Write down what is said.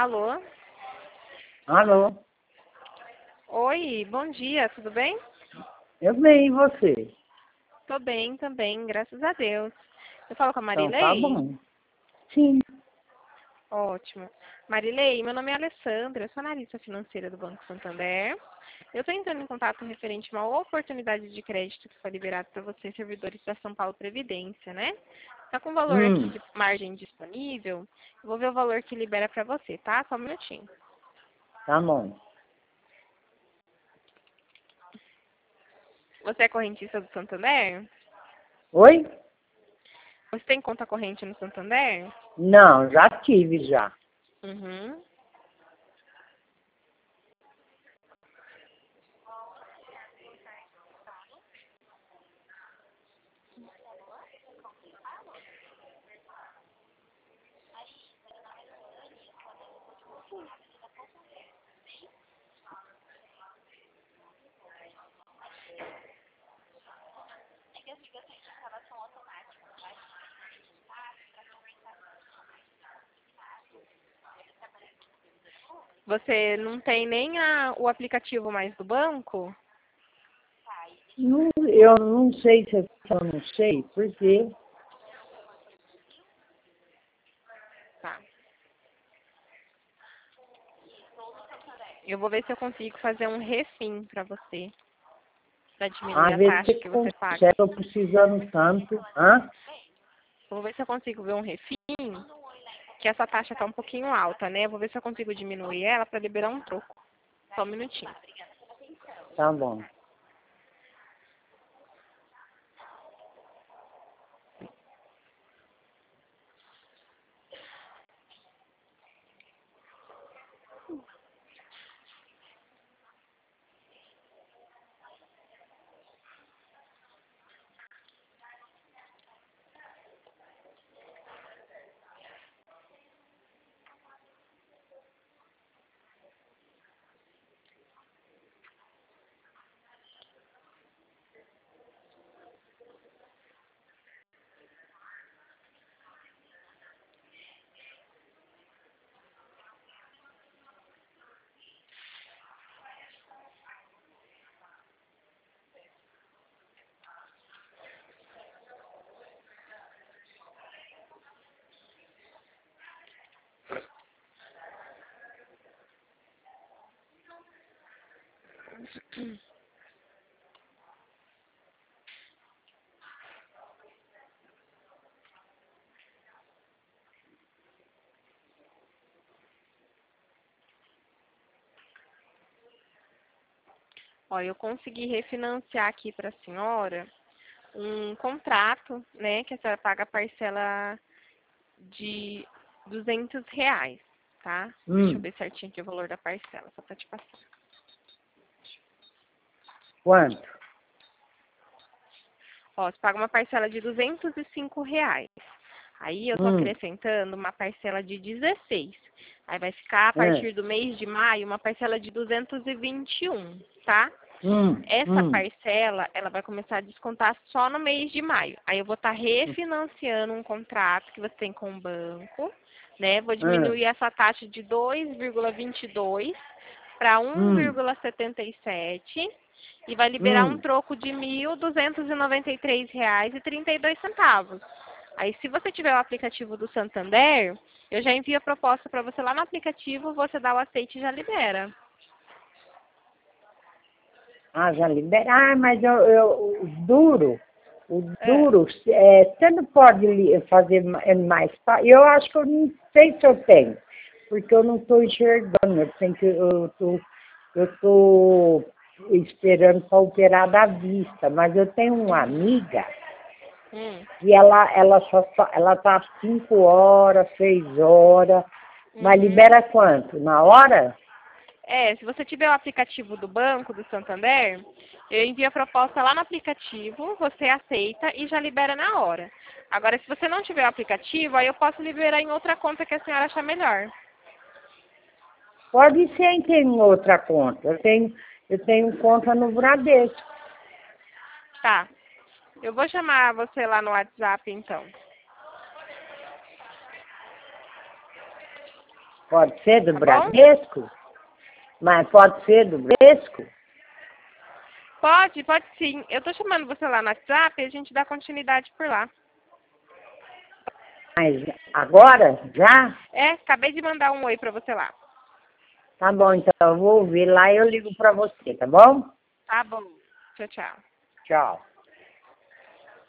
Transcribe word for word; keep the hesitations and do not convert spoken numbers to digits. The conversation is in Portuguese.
Alô? Alô? Oi, bom dia, tudo bem? Eu bem, e você? Tô bem também, graças a Deus. Eu falo com a Então tá Marilei? bom. Sim. Ótimo. Marilei, meu nome é Alessandra, eu sou analista financeira do Banco Santander. Eu estou entrando em contato referente a uma oportunidade de crédito que foi liberada para vocês, servidores da São Paulo Previdência, né? Tá com valor aqui Hum, de margem disponível. Eu vou ver o valor que libera para você, tá? Só um minutinho. tá bom. Você é correntista do Santander? Oi? Você tem conta corrente no Santander? Não, já tive já. Uhum. Você não tem nem a, o aplicativo mais do banco? Não, eu não sei se eu não sei, porque Tá. Eu vou ver se eu consigo fazer um refim para você, para diminuir às a vezes taxa você que você paga. consegue, eu tô precisando tanto. Hã? Vou ver se eu consigo ver um refim, que essa taxa tá um pouquinho alta, né? Eu vou ver se eu consigo diminuir ela para liberar um troco. Só um minutinho. Tá bom. Ó, eu consegui refinanciar aqui para a senhora um contrato, né? Que a senhora paga a parcela de duzentos reais, tá? Deixa eu Hum, ver certinho aqui o valor da parcela, só para te passar. quanto? Ó, você paga uma parcela de duzentos e cinco reais. Aí eu tô Hum, acrescentando uma parcela de dezesseis. Aí vai ficar a é. partir do mês de maio uma parcela de duzentos e vinte e um, tá? Hum, Essa hum, parcela, ela vai começar a descontar só no mês de maio. Aí eu vou estar refinanciando um contrato que você tem com o banco, né? Vou é. diminuir essa taxa de dois vírgula vinte e dois para um Hum, vírgula setenta e sete e vai liberar um hum. troco de mil duzentos e noventa e três reais e trinta e dois centavos. Aí, se você tiver o aplicativo do Santander, eu já envio a proposta para você lá no aplicativo, você dá o aceite e já libera. Ah, já libera. Ah, mas eu, eu, o duro, o É. duro, é, você não pode li- fazer ma- é mais fácil. Eu acho que eu não sei se eu tenho, porque eu não estou enxergando. Eu tenho que, eu tô, eu tô esperando para operar da vista, mas eu tenho uma Uhum. amiga Hum. e ela, ela só fa- ela tá cinco horas, seis horas, mas Uhum. libera quanto? Na hora? É, se você tiver o aplicativo do banco, do Santander, eu envio a proposta lá no aplicativo, você aceita e já libera na hora. Agora, se você não tiver o aplicativo, aí eu posso liberar em outra conta que a senhora achar melhor. Pode ser que em outra conta. Eu tenho, eu tenho conta no Bradesco. Tá. Eu vou chamar você lá no WhatsApp, então. Pode ser do Tá bom? Bradesco? Mas pode ser do Bradesco? Pode, pode sim. Eu tô chamando você lá no WhatsApp e a gente dá continuidade por lá. Mas agora? Já? É, acabei de mandar um oi pra você lá. Tá bom, então eu vou ouvir lá e eu ligo pra você, tá bom? Tá bom. Tchau, tchau. Tchau.